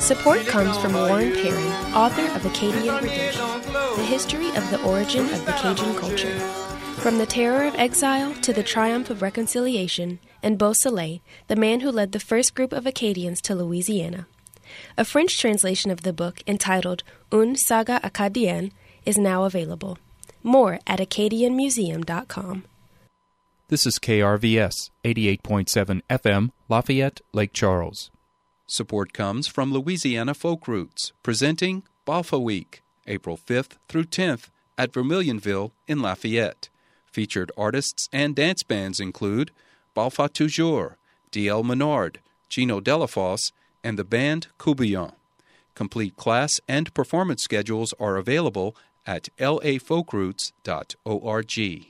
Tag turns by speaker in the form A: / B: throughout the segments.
A: Support comes from Warren Perry, author of Acadian Redemption, the history of the origin of the Cajun culture. From the terror of exile to the triumph of reconciliation, and Beausoleil, the man who led the first group of Acadians to Louisiana. A French translation of the book, entitled Une saga acadienne, is now available. More at acadianmuseum.com.
B: This is KRVS, 88.7 FM, Lafayette, Lake Charles.
C: Support comes from Louisiana Folk Roots, presenting Balfa Week, April 5th through 10th at Vermilionville in Lafayette. Featured artists and dance bands include Balfa Toujours, D.L. Menard, Gino Delafosse, and the band Coubillon. Complete class and performance schedules are available at lafolkroots.org.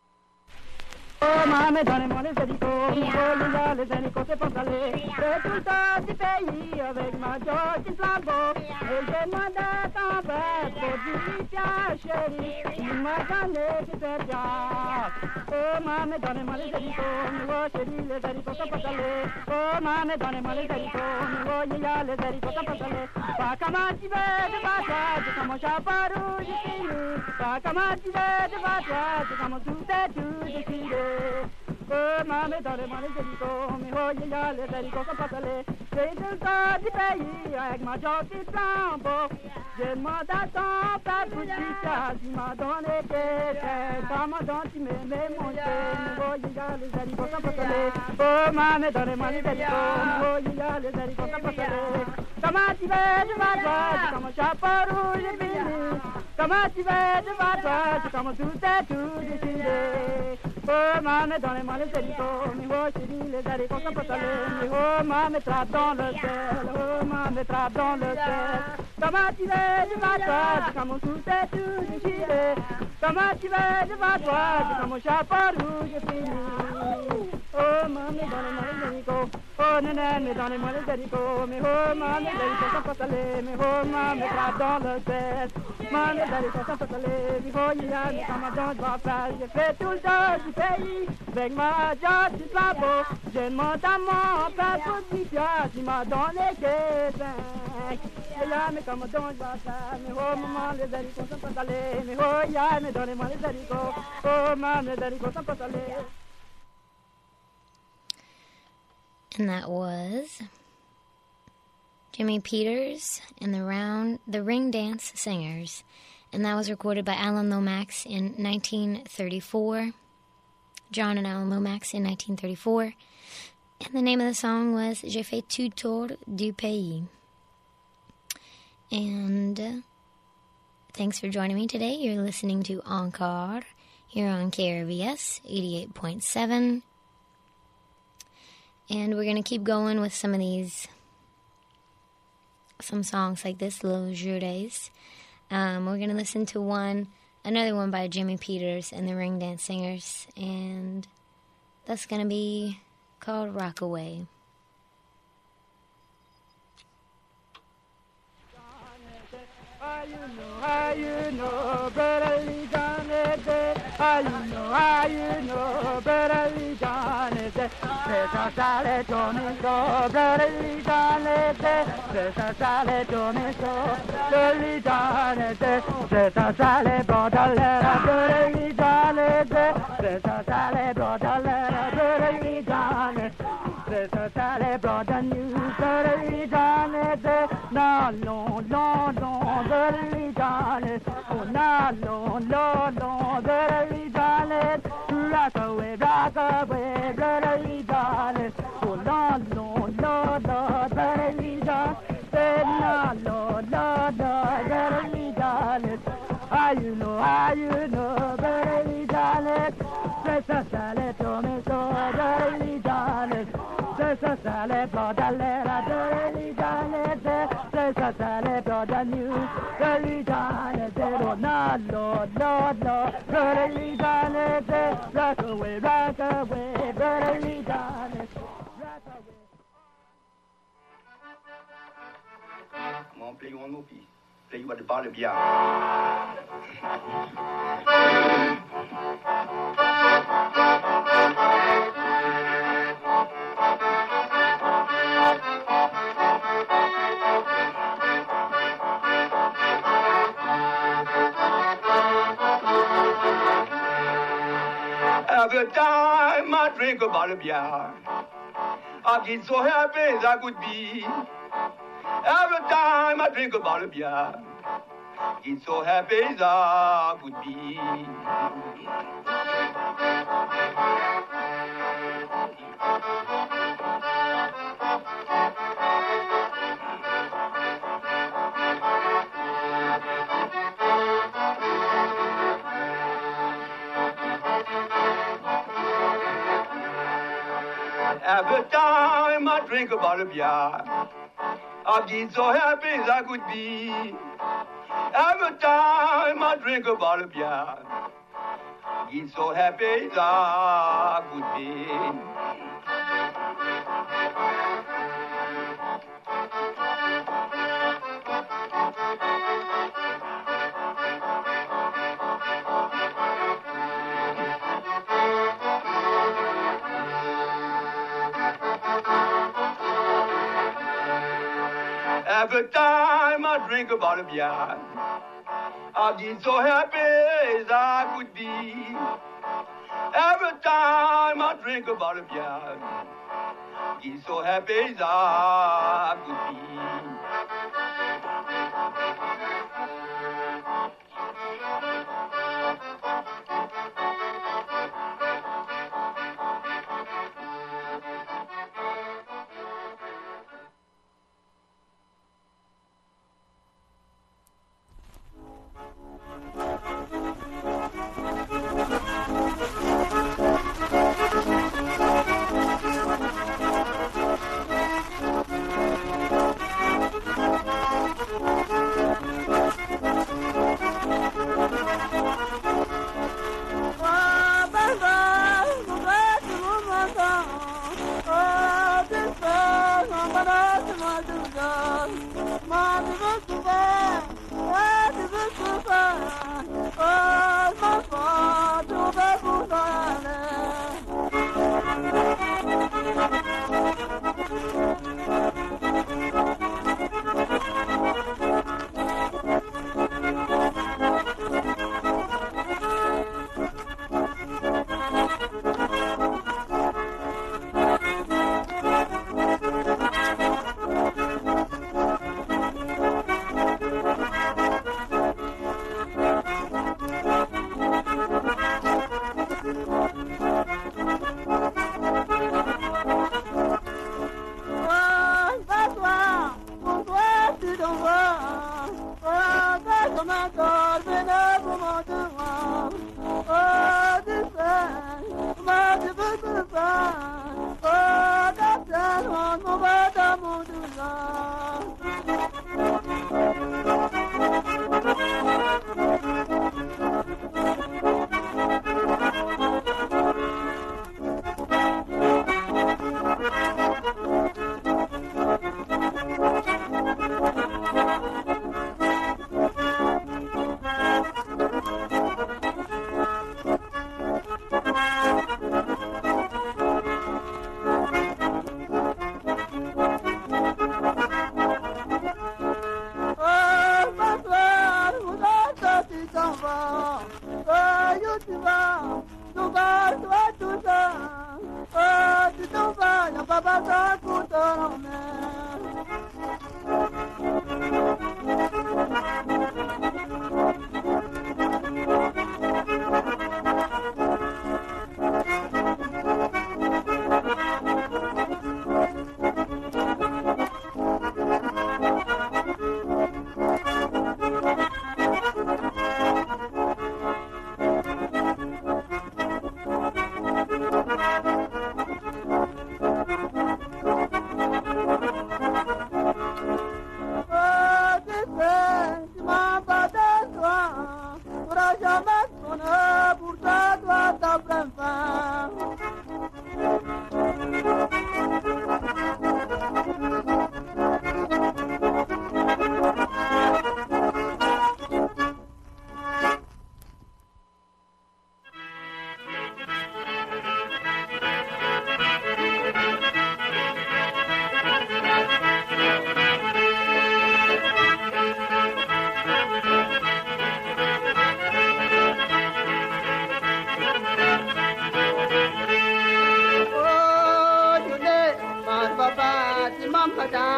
D: Oh, maman, donnez-moi les haricots, les haricots, c'est pas salé. C'est tout le temps du pays avec ma George Flambeau. Et j'ai demandé à ton père pour du piège, chérie. Il m'a donné du piège. Oh, maman, donnez-moi les haricots, oh, chérie, les haricots, c'est pas salé. Oh, maman, donnez-moi les haricots, oh, y'a les haricots, c'est pas salé. Pas comment tu veux de battre, tu comme un chapeau rouge ici. Pas comment tu veux de battre, tu comme tout est tout ici. Oh, maman, donnez-moi les haricots, mais oh, y'a les haricots sont pas salés. C'est tout le temps du pays avec ma gentille flambeau. Je demande à ton père pour du piège, il m'a donné quelqu'un. Comment donc tu m'aimais, mon Dieu, mais oh, y'a les haricots sont pas salés. Oh, maman, donnez-moi les haricots, mais oh, y'a les haricots sont pas salés. Comment tu veux de ma joie, tu comme un chapeau rouge et fini. Comment tu veux de ma joie, tu comme tout est tout décidé. Oh, maman, donnez-moi les haricots, mais oh, chérie, les haricots sont pas salés. Mais oh, maman, trappe dans le sel, oh, maman, trappe dans le sel. Comment tu veux de ma joie, tu comme tout est tout décidé. Comment tu veux de ma joie, tu comme un chapeau rouge et fini. Oh, maman, donnez-moi les haricots. Oh, néné, mais donnez-moi les haricots, mais oh, maman, les haricots sont pas salés. Mais oh, maman, trappe dans le sel. Maman, les haricots sont pas salés. Mais oh, il y a des camarades, je vais faire, j'ai fait tout le temps du pays. Avec ma joie, tu sois beau. Je demande à mon père pour du piège, il m'a donné quelqu'un. Et là, mais comment donc je vais faire? Mais oh, maman, les haricots sont pas salés. Mais oh, yeah, mais donnez-moi les haricots. Oh, maman, les haricots sont pas salés.
E: And that was Jimmy Peters and the Ring Dance Singers. And that was recorded by Alan Lomax in 1934. John and Alan Lomax in 1934. And the name of the song was J'ai fait tout tour du pays. And thanks for joining me today. You're listening to Encore here on KRVS 88.7. And we're going to keep going with some songs like this, Little Jours. We're going to listen to another one by Jimmy Peters and the Ring Dance Singers, and that's going to be called Rockaway.
D: You know, better be done it. You know, better be done it. There's a salad on it, so better be done it. There's a salad on it, so better be done it. There's a salad on it, better be done it. There's a salad on it, better be done it. There's a salad brought a new, better be done it. No, no, no, no, better be done it. Oh, no, no, no, no, better be done it. Rock away, better be done it. Oh, no, no, no, no, better be done it. No, no, no, no, better be done it. You know, better be done it. There's a salad on it, so better be done it. There's a salad brought a letter, better be done it. There's a salad brought a news, better be done it. Oh, no, no, no, no, better be done it. Rock away, better be done it.
F: Come on, play one more piece. Play you at the bottom, yeah. Every time I drink a bottle of beer, I get so happy as I could be. Every time I drink a bottle of beer, I get so happy as I could be. Every time I drink a bottle of beer, I get so happy as I could be. Every time I drink a bottle of beer, I get so happy as I could be. Every time I drink a bottle of beer, I get so happy as I could be. Every time I drink a bottle of beer, I get so happy as I could be.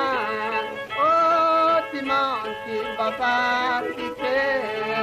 D: Oh, tu mens, tu vas pas quitter.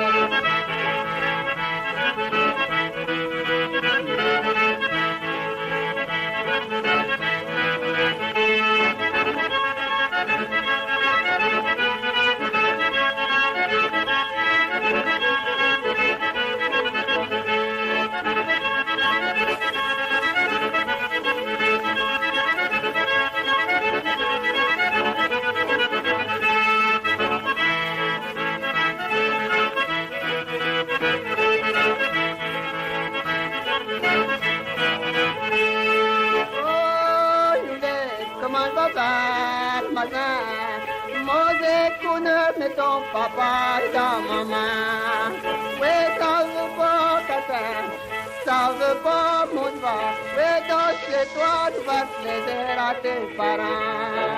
D: Ton papa et ta maman, oui, ça veut pas casser, ça veut pas mon va, oui, dans chez toi, tu vas plaider à tes parents.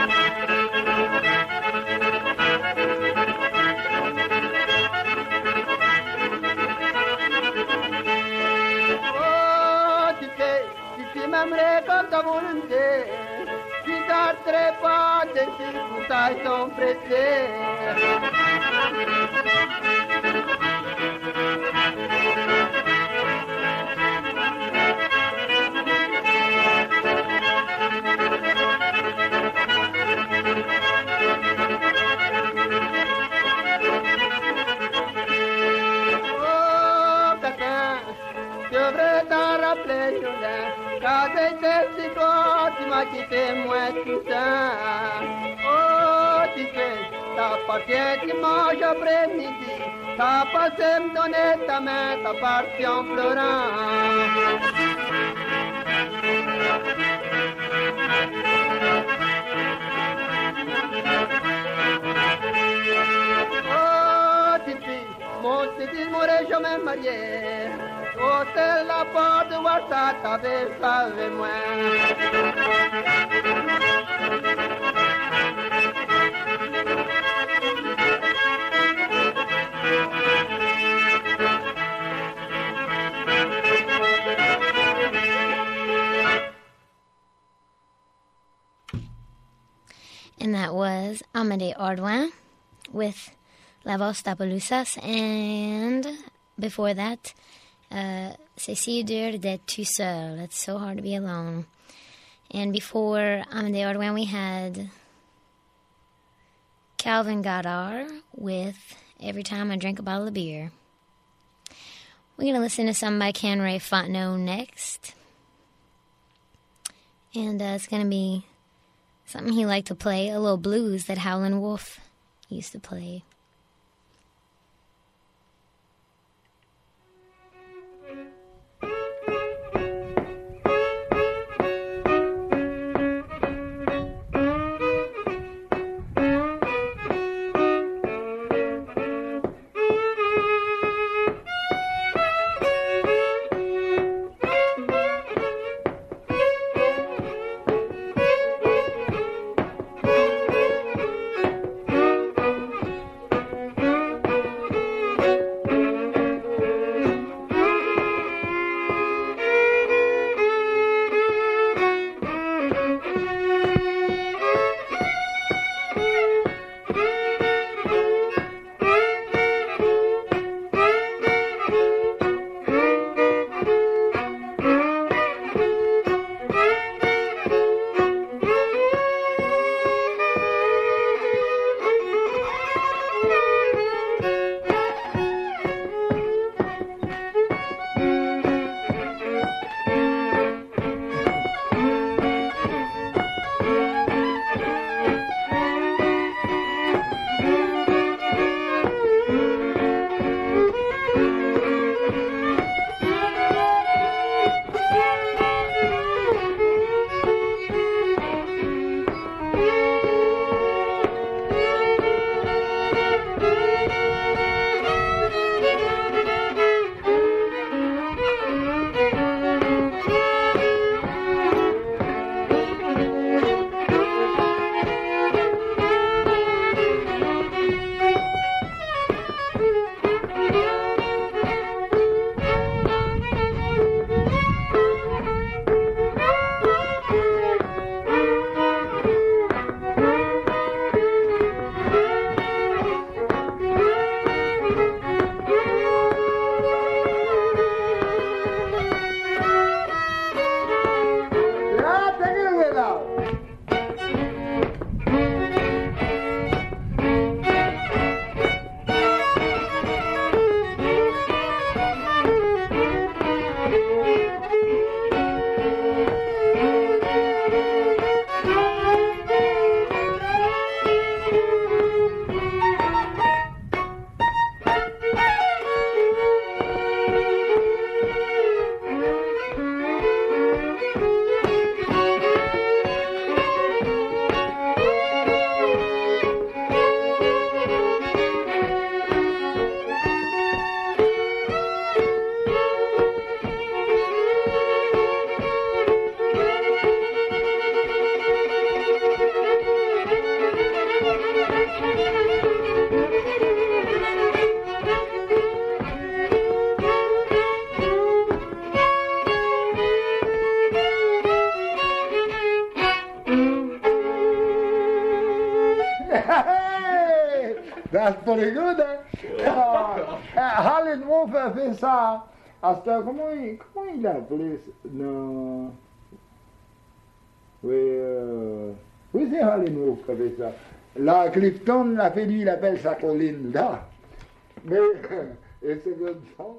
D: Oh, tu m'aimerais comme ta volonté. Tu t'arrêterais pas de circonstances sont pressées. Oh, Catin, je devrais t'en rappeler, Jourdain. Quand j'étais si toi, tu m'as quitté, moi, tout ça. Oh, tu sais, t'appartiens dimanche après-midi. T'as passé me donner ta main, t'as parti en pleurant. Oh, Titi, mon Titi, m'aurais jamais marié. Oh, c'est la porte de voir ça, t'avais pas avec moi.
E: And that was Amédée Ardouin with La Voz Tapalusas, and before that, C'est si dur d'être tout seul. It's so hard to be alone. And before Amédée Ardouin, we had Calvin Goddard with Every Time I Drink a Bottle of Beer. We're going to listen to some by Ken Ray Fontenot next. And it's going to be something he liked to play, a little blues that Howlin' Wolf used to play.
G: Hey, that's pretty good, Howlin' Wolf a fait ça. Comment il a appelé ça? Non. Oui, c'est Howlin' Wolf qui a fait ça. Là, Clifton l'a fait, lui, il appelle sa colline là. Mais, it's a good song.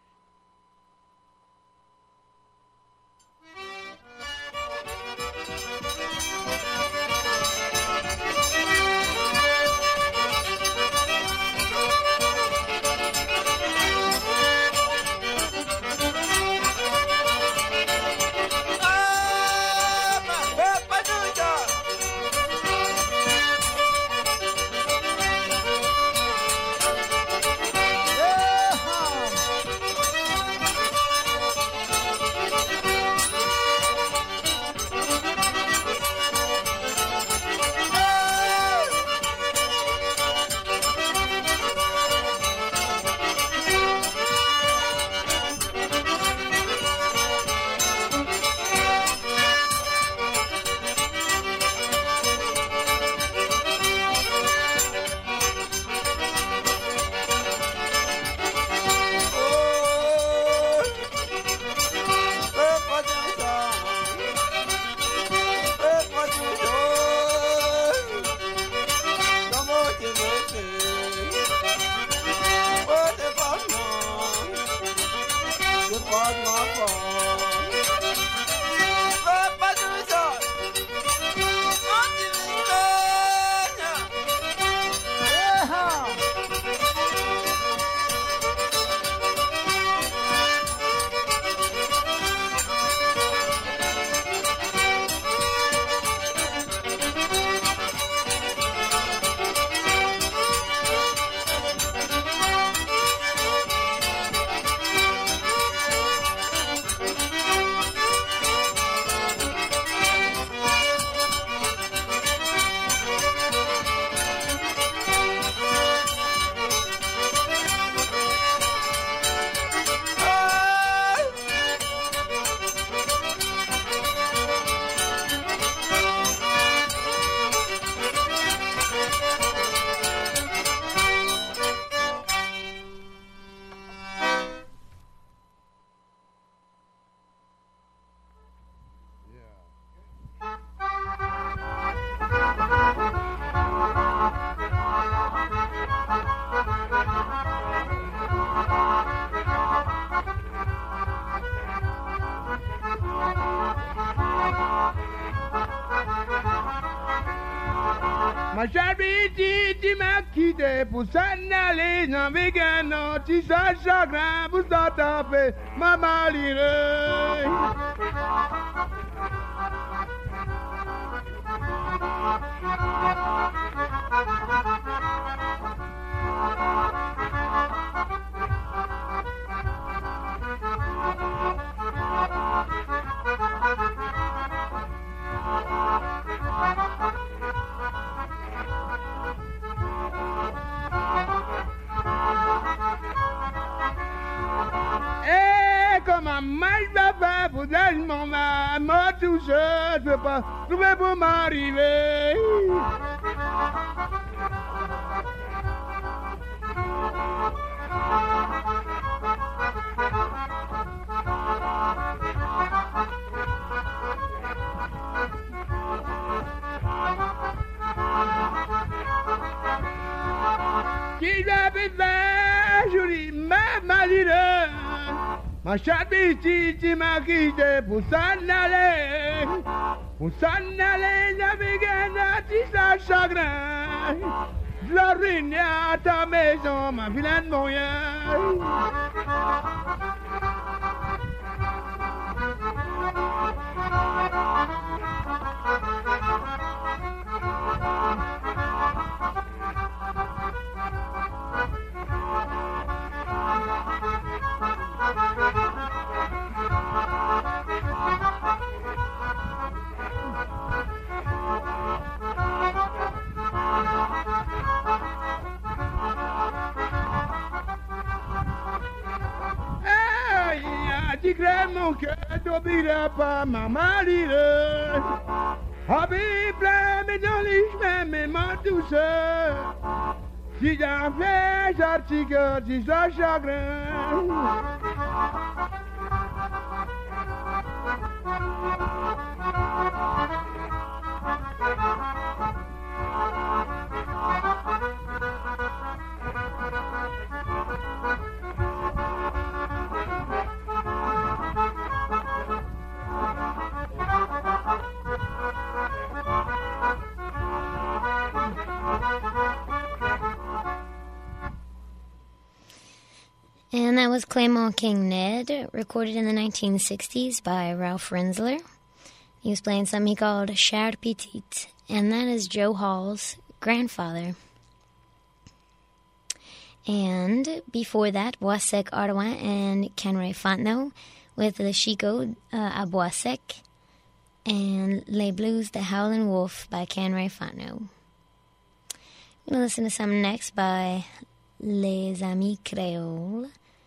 H: Ma charité, tu m'as quitté pour s'en aller dans Végano, tu sais chagrin pour ça taper ma malheureuse. Comment mal va faire pour dire mon maman tout seul, je peux pas trouver pour m'arriver. Qui va faire, Julie, ma malheureuse. Ma chabiti, tu m'as quitté pour s'en aller naviguer dans tes chagrins. Je la ruine à ta maison, ma vilaine moyenne. Tu crèves mon cœur, t'oublieras pas ma malheureuse. Habib blâme dans les chemins, mais ma douceur. Si j'en fais, j'articule, si ça chagrin.
E: And that was Claymore King Ned, recorded in the 1960s by Ralph Renzler. He was playing something he called Cher Petite, and that is Joe Hall's grandfather. And before that, Bois-Sec Ardouin and Kenray Fontenot with Le Chico à Bois-Sec and Les Blues de Howlin' Wolf by Kenray Fontenot. We're going to listen to some next by Les Amis Créoles.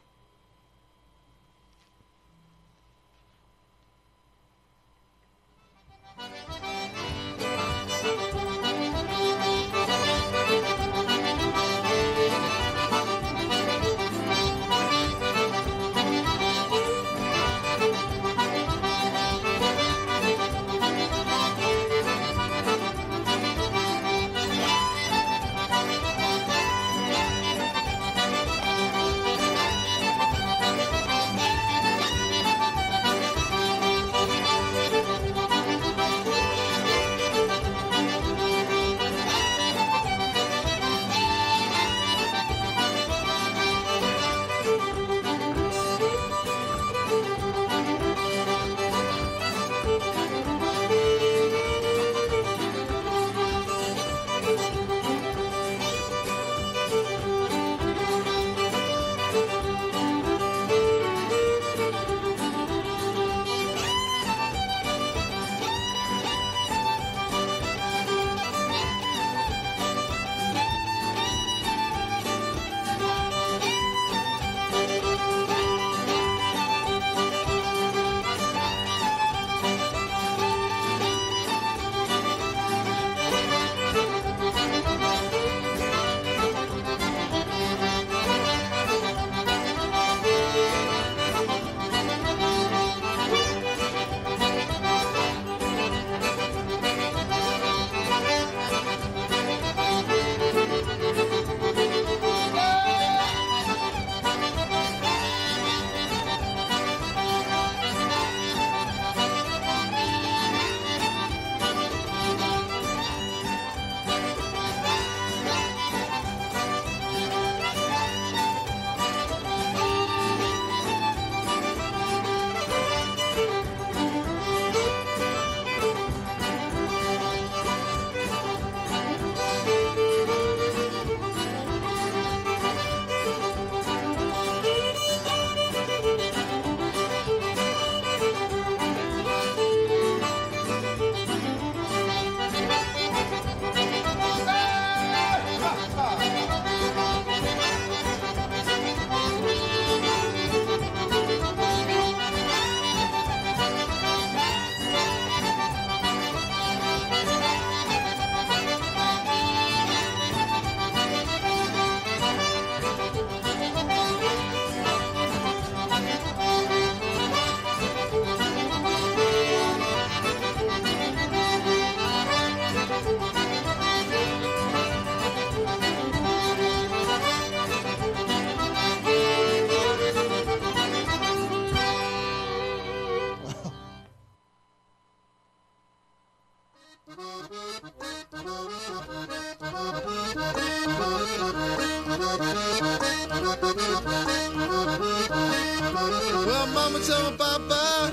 I: Well, Mama told Papa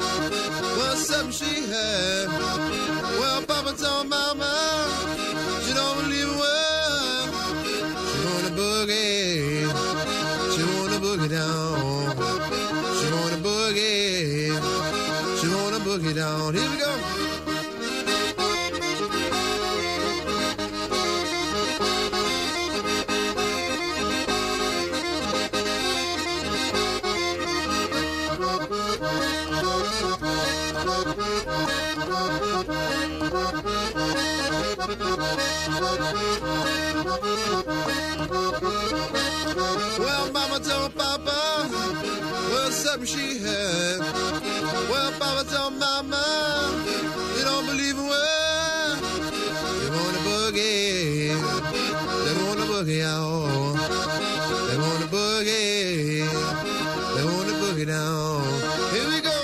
I: was something she had. Well, Papa told Mama she don't believe a word. She wanna boogie, she wanna boogie down. She wanna boogie, she wanna boogie down. Here we go. Well, Mama told Papa, well, something she had. Well, Papa told Mama, you don't believe in word. They want a boogie. They want a boogie out. They want a boogie. They want a boogie down. Here we go.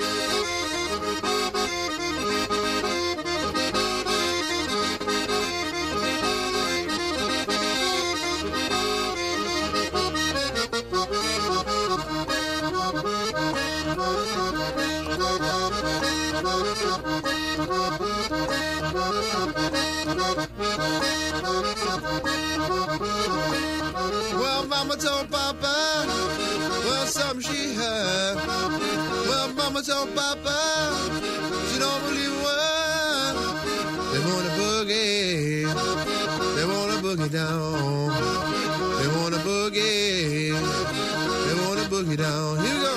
I: Well, Mama told Papa, well, something she had. Well, Mama told Papa, she don't believe a word. They want a boogie. They want a boogie down. They want a boogie. They want a boogie down. Here we go.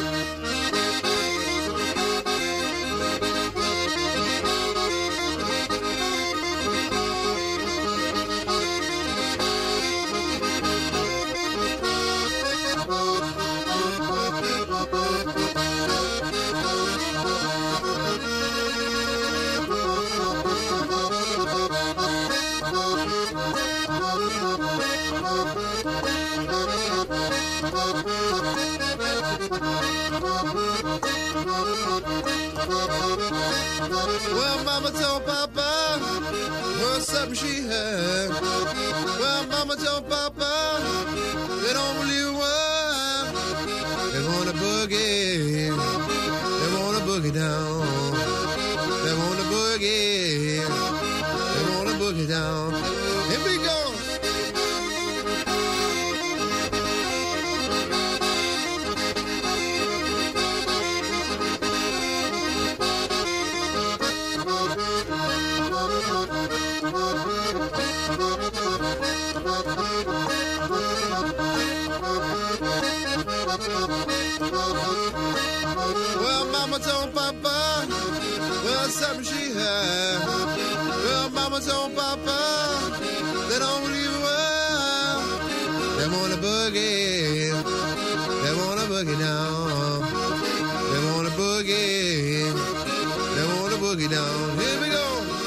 I: Well, Mama told Papa, well, something she had. Well, Mama told Papa, they don't believe a word. They want a boogie. They want a boogie down. They want a boogie. They want a boogie down. Here we go. Well, Mama told Papa, well, something she had. Well, Mama told Papa, they don't believe a word. They want a boogie. They want a boogie down. They want a boogie. They want a boogie down. Here we go.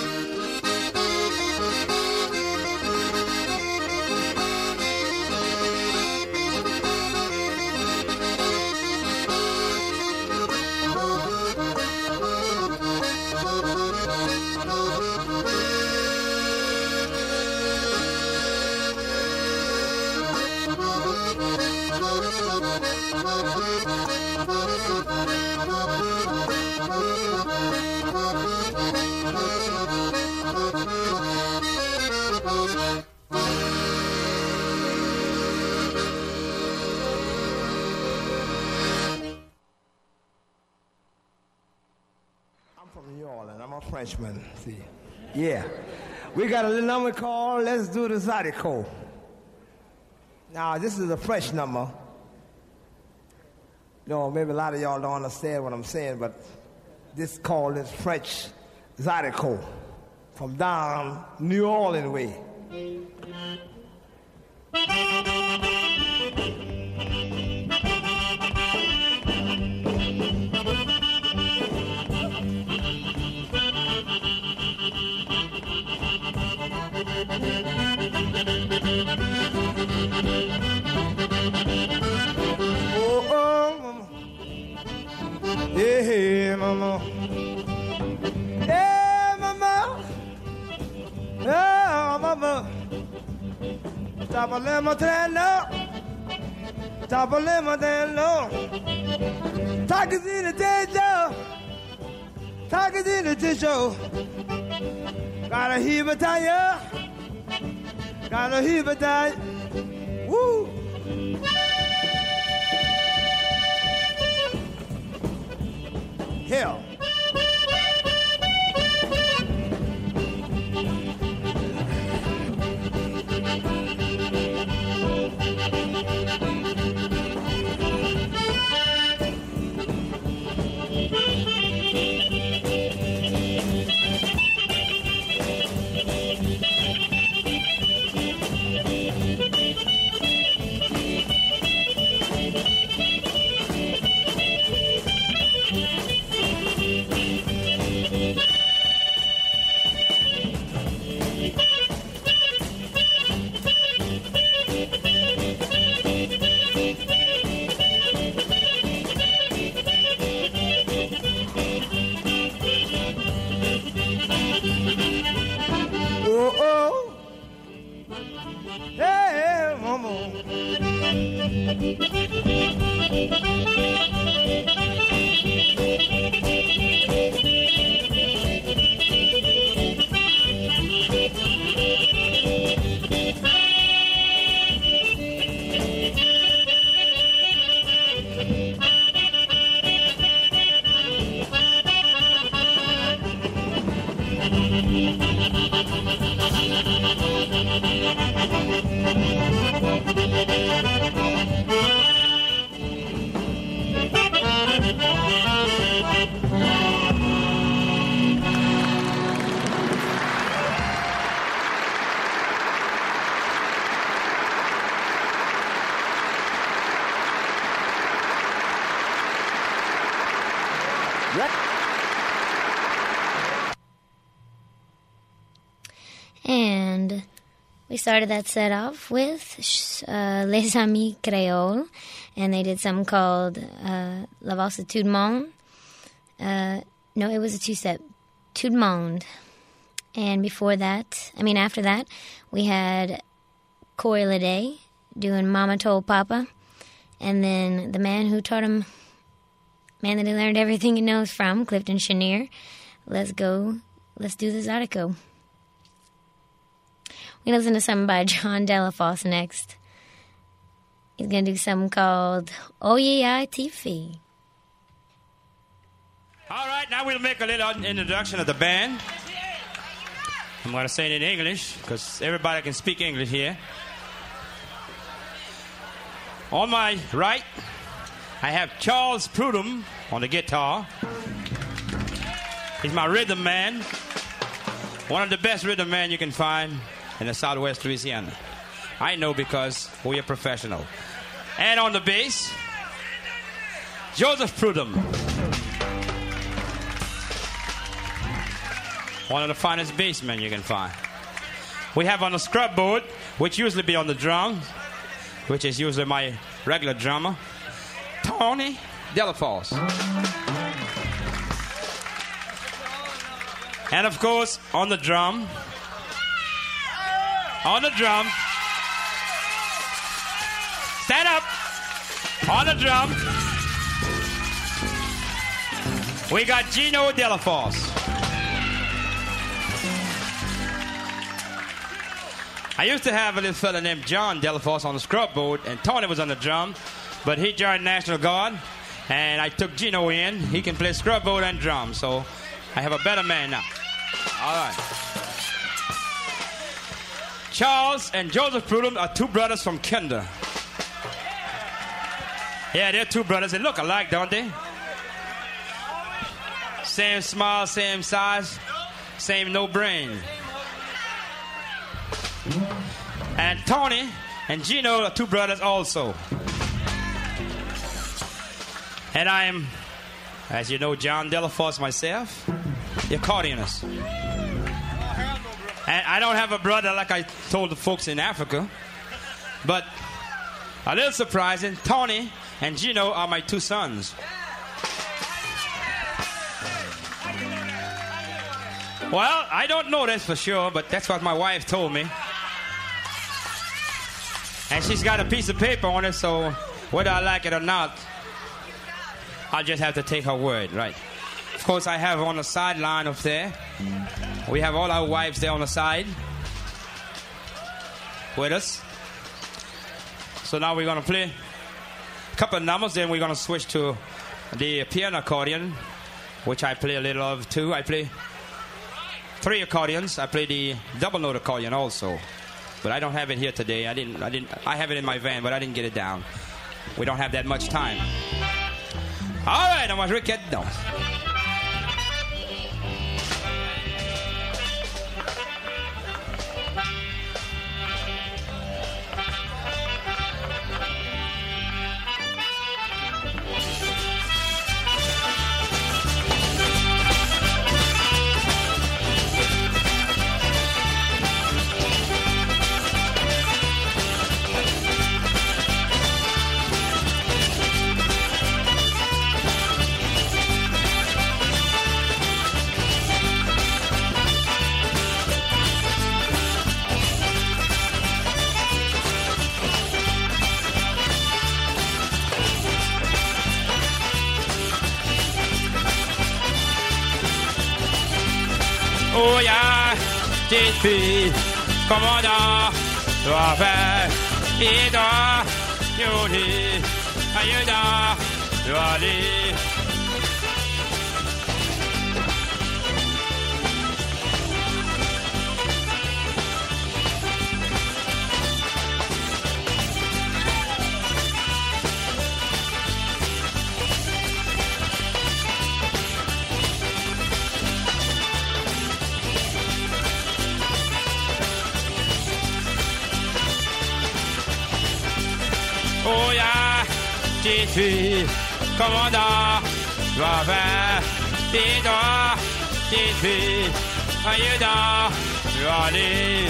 J: Frenchman, see. Yeah. We got a little number called Let's Do the Zydeco. Now, this is a French number. No, maybe a lot of y'all don't understand what I'm saying, but this called is French Zydeco from down New Orleans way. Hey, mama. Hey, mama. Hey, mama. Stop a lemon, stop a lemon, talk is in the day, talk is in the tissue. Gotta heave a tire. Gotta heave a tire. Woo. Hell. Hey, mama.
E: And we started that set off with Les Amis Creole, and they did something called La Valse Tout le Monde. No, it was a two-step, Tout le Monde. And after that, we had Corey Lede doing Mama Told Papa, and then the man that he learned everything he knows from, Clifton Chenier. Let's do the Zydeco. We're going to listen to something by John Delafosse next. He's going to do something called Oye TV.
K: All right, now we'll make a little introduction of the band. I'm going to say it in English because everybody can speak English here. On my right, I have Charles Prudhomme on the guitar. He's my rhythm man. One of the best rhythm men you can find in the Southwest Louisiana. I know because we're professional. And on the bass, Joseph Prudhomme. One of the finest bassmen you can find. We have on the scrub board, which usually be on the drum, which is usually my regular drummer, Tony Delafosse. And of course, on the drum, stand up, on the drum, we got Gino Delafosse. I used to have a little fella named John Delafosse on the scrub board, and Tony was on the drum, but he joined National Guard, and I took Gino in. He can play scrub board and drum, so I have a better man now. All right. Charles and Joseph Prudhomme are two brothers from Kinder. Yeah, they're two brothers. They look alike, don't they? Same smile, same size, same no brain. And Tony and Gino are two brothers also. And I am, as you know, John Delafosse myself, the accordionist. And I don't have a brother like I told the folks in Africa. But a little surprising, Tony and Gino are my two sons. Well, I don't know this for sure, but that's what my wife told me. And she's got a piece of paper on it, so whether I like it or not, I'll just have to take her word, right? Of course, I have on the sideline up there. We have all our wives there on the side with us. So now we're going to play a couple of numbers, then we're going to switch to the piano accordion, which I play a little of too. I play 3 accordions. I play the double note accordion also. But I don't have it here today. I have it in my van, but I didn't get it down. We don't have that much time. All right, on va jouer 4 danses. Oh yeah, petite fille, commandant, doit faire, il doit, yoli, aïda, doit aller. Oh yeah, petite fille, commandant, doit faire, il doit, petite fille, aïda, doit aller.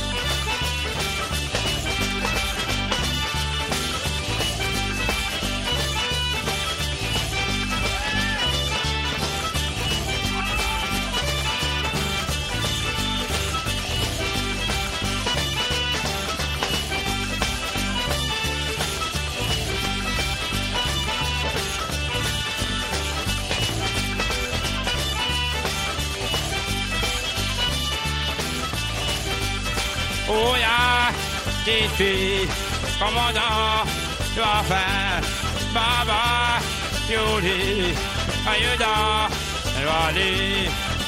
K: Oh yeah, petite fille, commandant, doit faire, baba, yoli, aïda, doit aller.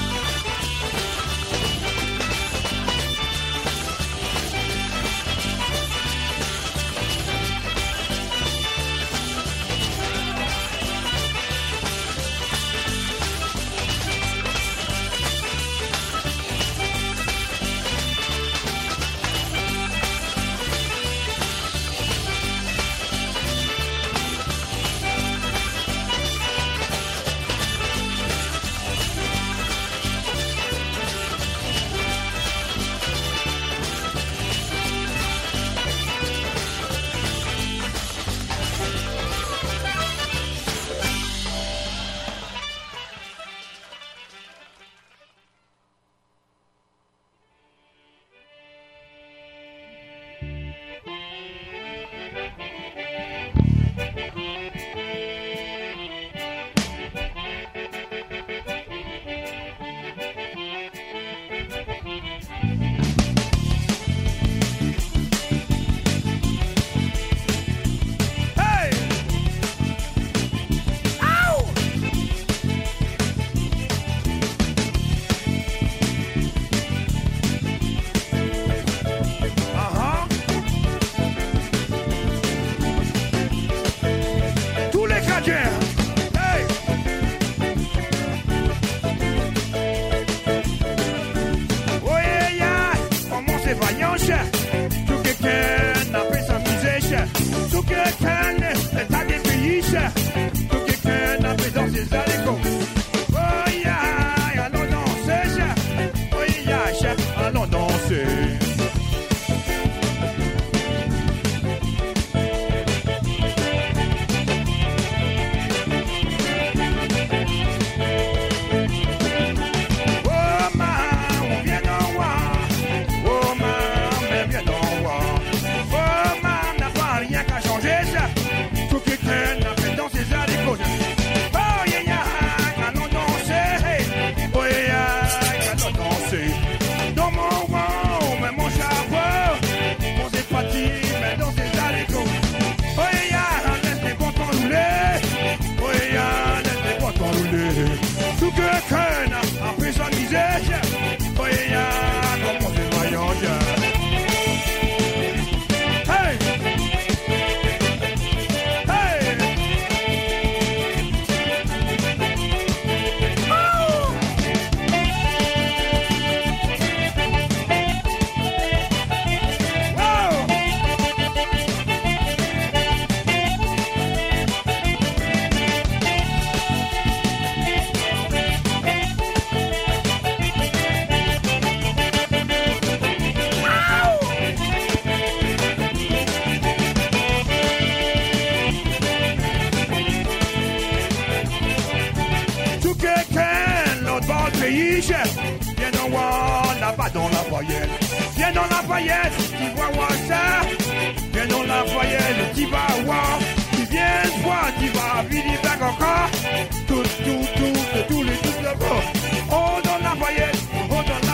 H: Viens dans voir là-bas dans la foyette. Viens dans la foyette, tu vois voir ça. Viens dans la foyette, tu vas voir. Tu viens voir, tu vas venir back encore. Tout, tous les bord. Oh dans la foyette, oh dans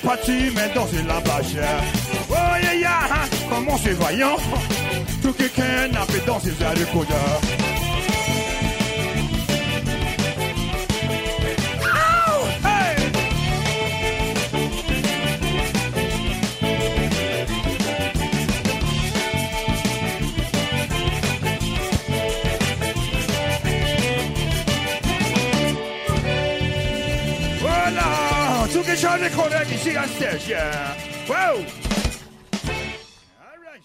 H: parti, mais danser la bâchère. Oh yeah, yeah, comment c'est vaillant. Tout quelqu'un n'a fait danser ça de couleur. Tout que j'en ai collègues ici en stage, yeah. Wow! All right.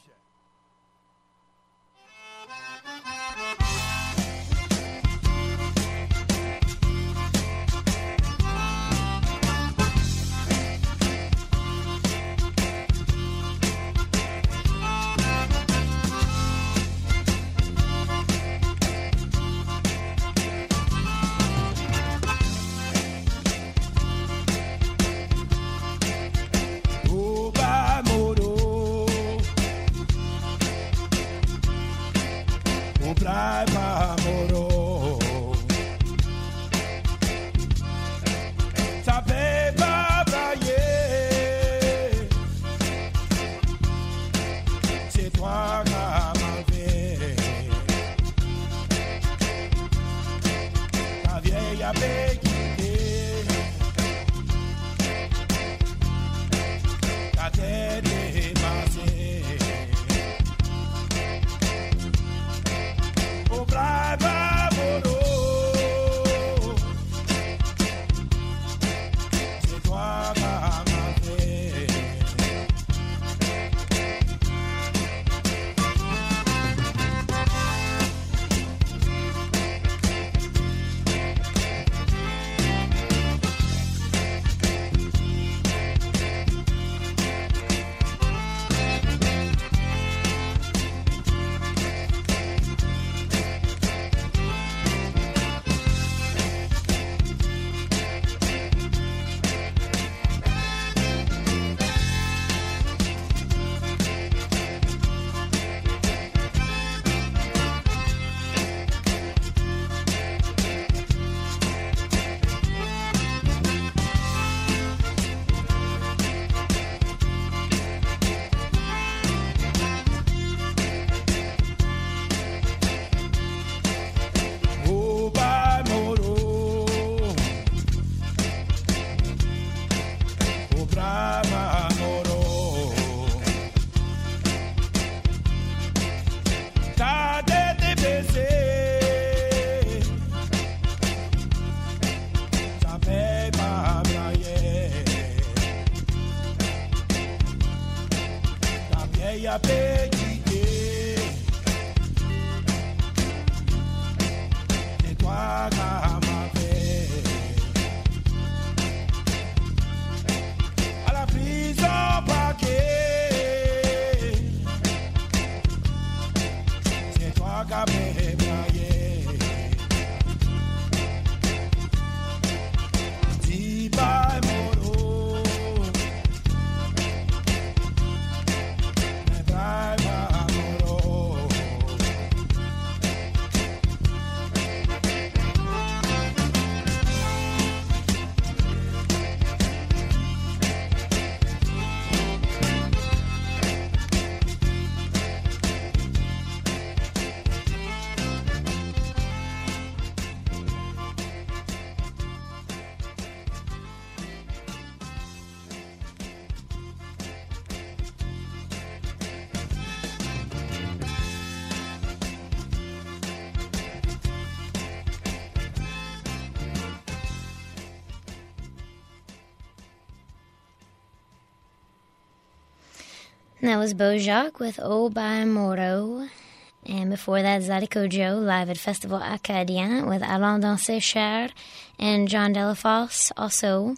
E: That was Bojack with O By Moro. And before that, Zydeco Joe live at Festival Acadien with Allons Danser Cher and John Delafosse, also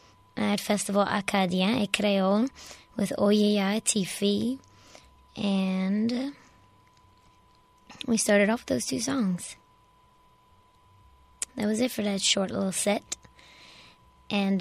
E: at Festival Acadien et Créole with Oyeyai Tifi. And we started off with those two songs. That was it for that short little set. And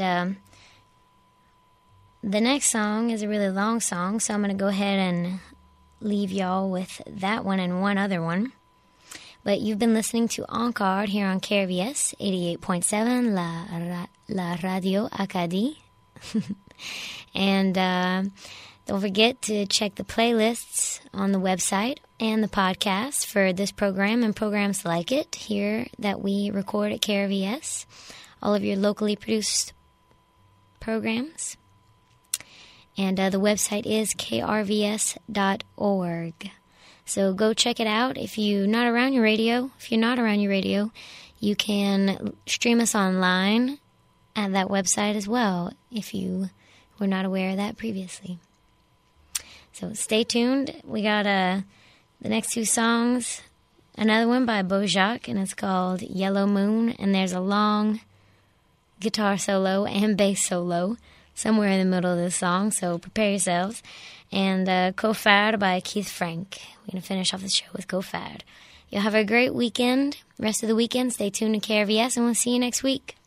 E: the next song is a really long song, so I'm going to go ahead and leave y'all with that one and one other one. But you've been listening to Encore here on KRVS 88.7 La Radio Acadie. And don't forget to check the playlists on the website and the podcast for this program and programs like it here that we record at KRVS. All of your locally produced programs. And the website is krvs.org. So go check it out. If you're not around your radio, you can stream us online at that website as well, if you were not aware of that previously. So stay tuned. We got the next two songs. Another one by Bojack, and it's called Yellow Moon. And there's a long guitar solo and bass solo somewhere in the middle of this song, so prepare yourselves. And Cofard by Keith Frank. We're going to finish off the show with Cofard. You'll have a great weekend. Rest of the weekend, stay tuned to KRVS, and we'll see you next week.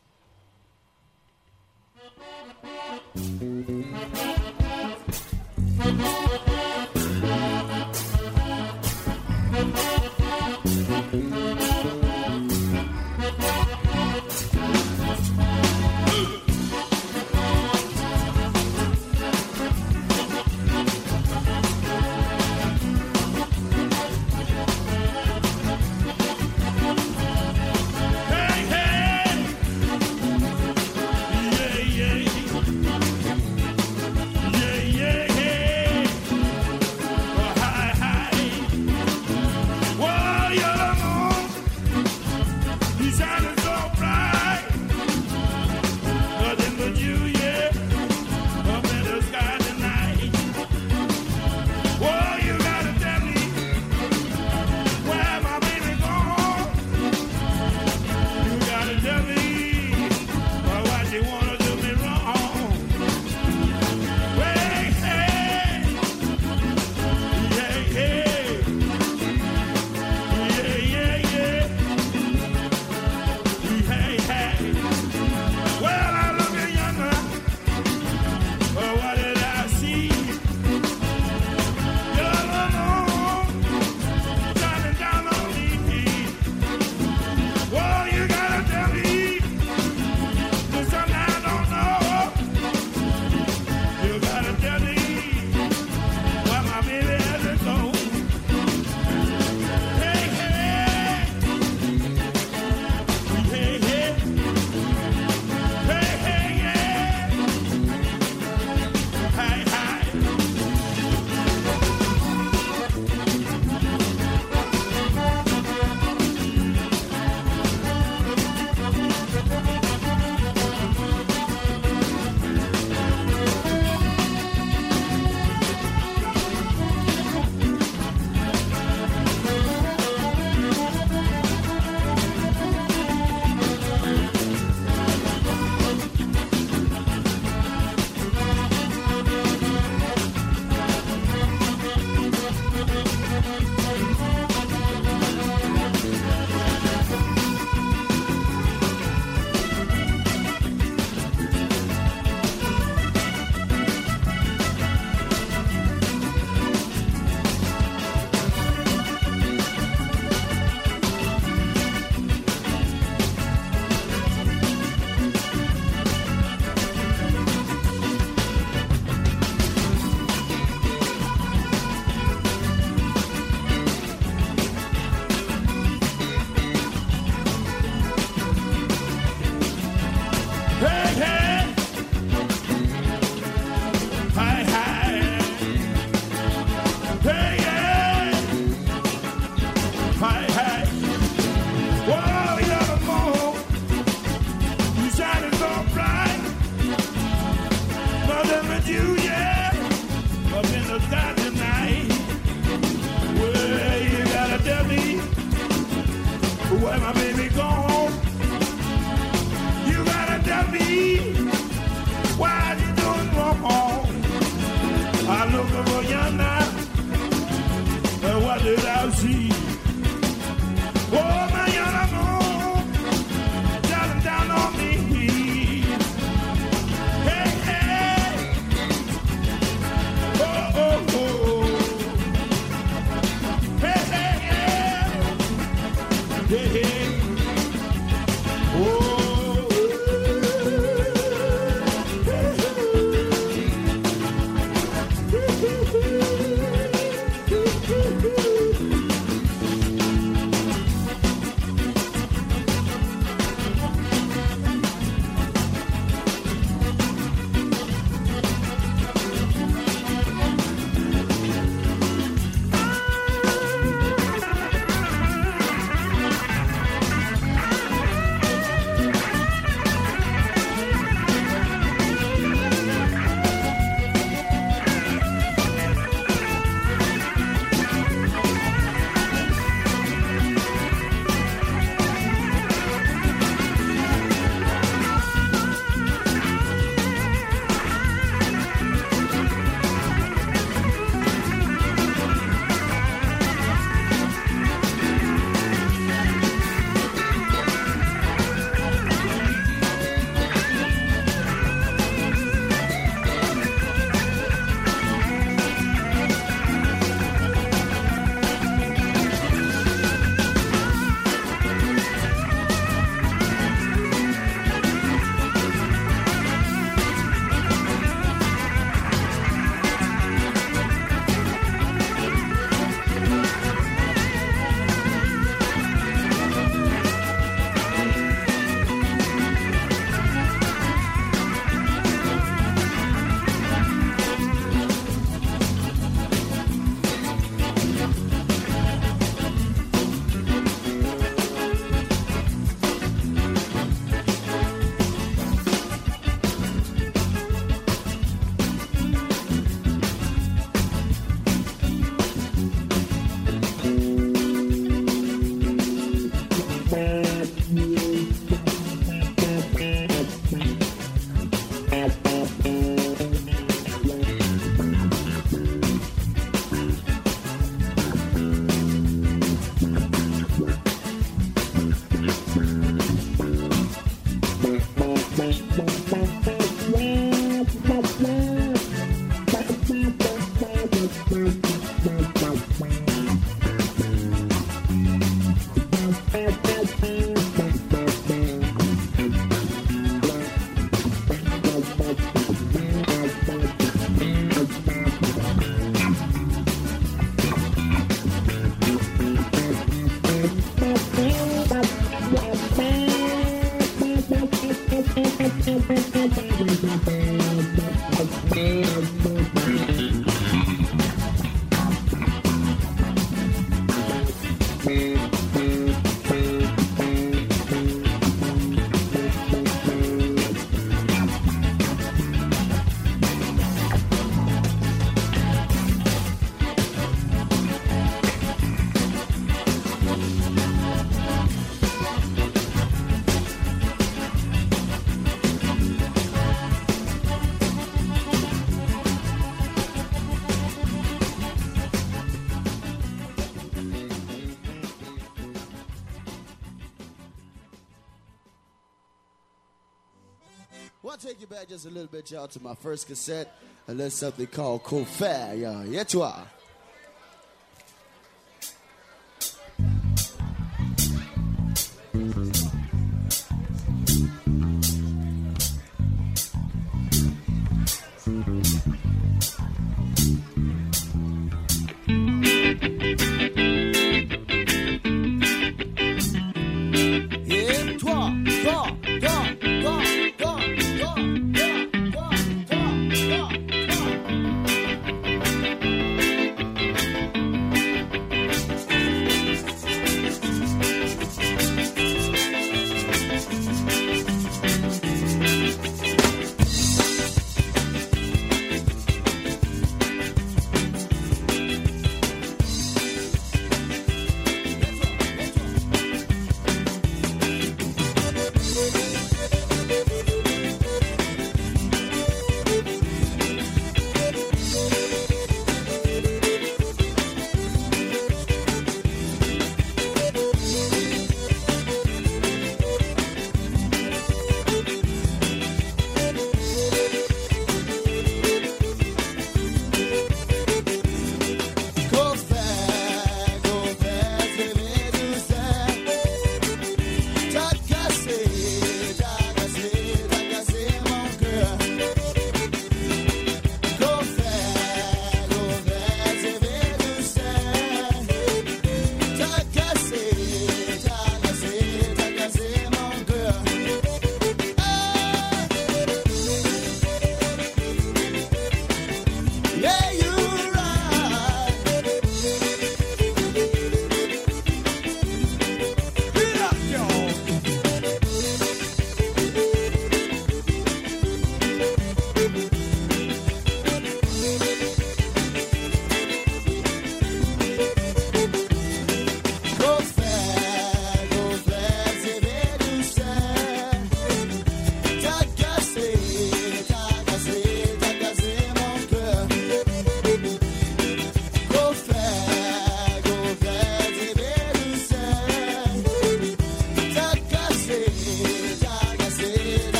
L: want to take you back just a little bit, y'all, to my first cassette. A little something called Cold Fair, y'all. Yeah, tu vois.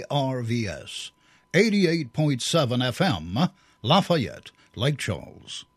M: KRVS, 88.7 FM, Lafayette, Lake Charles.